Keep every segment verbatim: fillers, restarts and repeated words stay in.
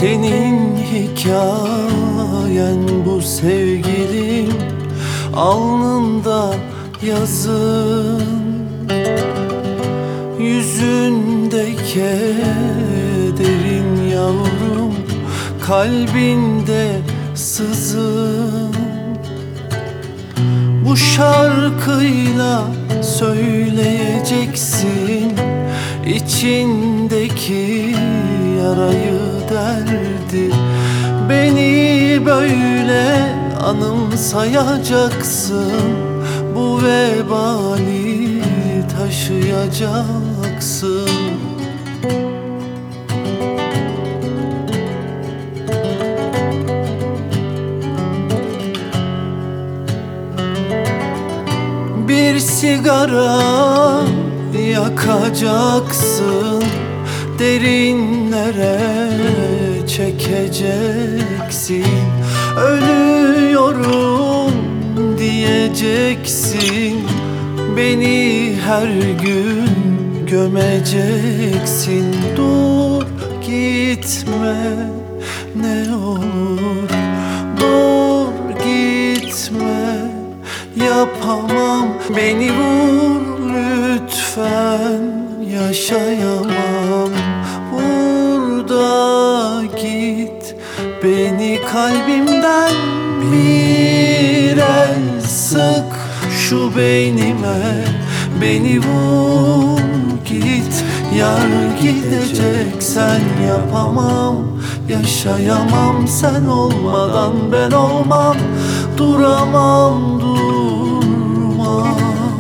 Senin hikayen bu sevgilim, alnında yazın. Yüzünde kederin yavrum, kalbinde sızın. Bu şarkıyla söyleyeceksin içindeki yarayı, derdi. Beni böyle anımsayacaksın, bu vebali taşıyacaksın. Bir sigara yakacaksın, derinlere çekeceksin. Ölüyorum diyeceksin, beni her gün gömeceksin. Dur gitme ne olur, dur gitme, yapamam. Beni vur lütfen, yaşayamam burada. Git, beni kalbimden bir el sık şu beynime. Beni vur git, yar gideceksen yapamam, yaşayamam. Sen olmadan ben olmam, duramam durmam.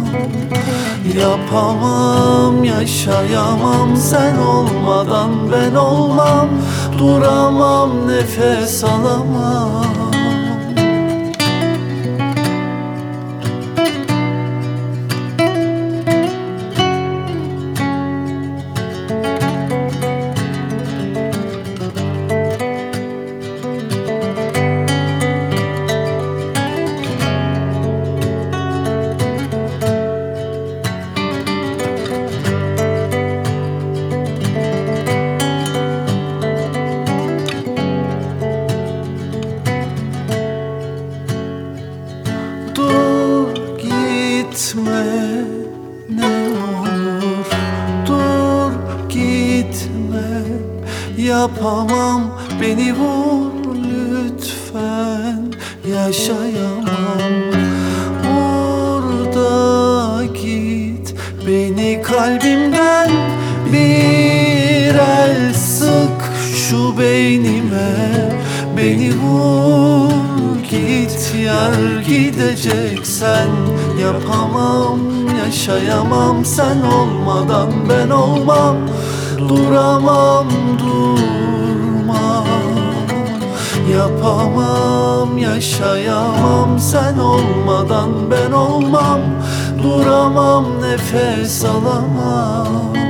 Yapamam, yaşayamam. Sen olmadan ben olmam, duramam, nefes alamam. Gitme ne olur, dur gitme, yapamam. Beni vur lütfen, yaşayamam burada. Git, beni kalbimden bir el sık şu beynime. Beni vur git, yar gideceksen yapamam, yaşayamam. Sen olmadan ben olmam, duramam durmam. Yapamam, yaşayamam. Sen olmadan ben olmam, duramam, nefes alamam.